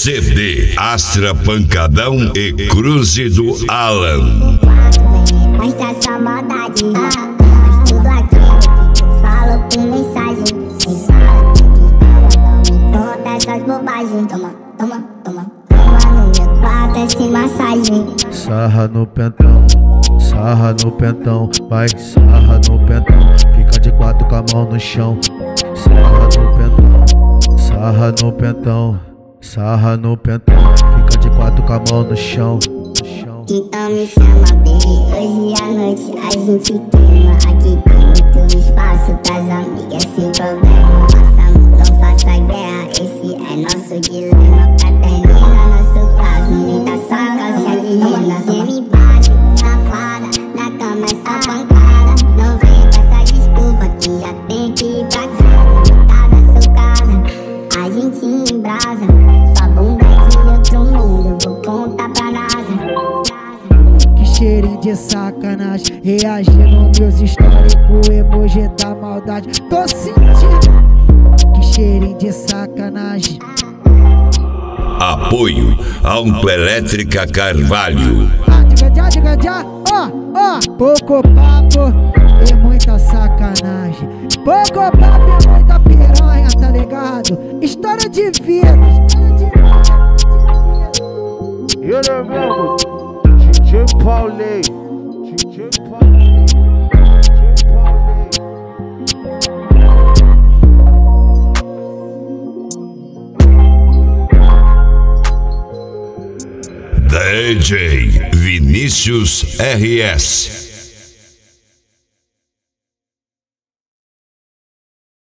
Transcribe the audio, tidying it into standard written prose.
CD Astra Pancadão e Cruze do Alan. Mas tá essa maldade, mas tudo aquilo que falo por mensagem. Cê sabe que não me conta essas bobagens. Toma no meu quarto esse massagem. Sarra no pentão, vai sarra no pentão. Fica de quatro com a mão no chão. Sarra no pentão, fica de quatro com a mão no chão. Então me chama, baby, hoje à noite a gente queima. Aqui tem muito espaço pras amigas sem problema. Não faça guerra, esse é nosso dilema. Pra terminar nosso caso, me dá só calcinha de rena. Cê me bate, safada, na cama é só pancada. Não vem com essa desculpa que já tem que ir pra casa. Casa, sua casa, a gente embrasa. Sua bunda é de outro mundo, vou contar pra NASA. Cheirinho de sacanagem, reagindo meus históricos, emoji da maldade. Tô sentindo que cheirinho de sacanagem. Apoio Autoelétrica Carvalho. Pouco papo e muita sacanagem. Pouco papo e muita piranha, tá ligado? História de vida. Ele é mesmo, DJ Paulinho. DJ Vinícius RS.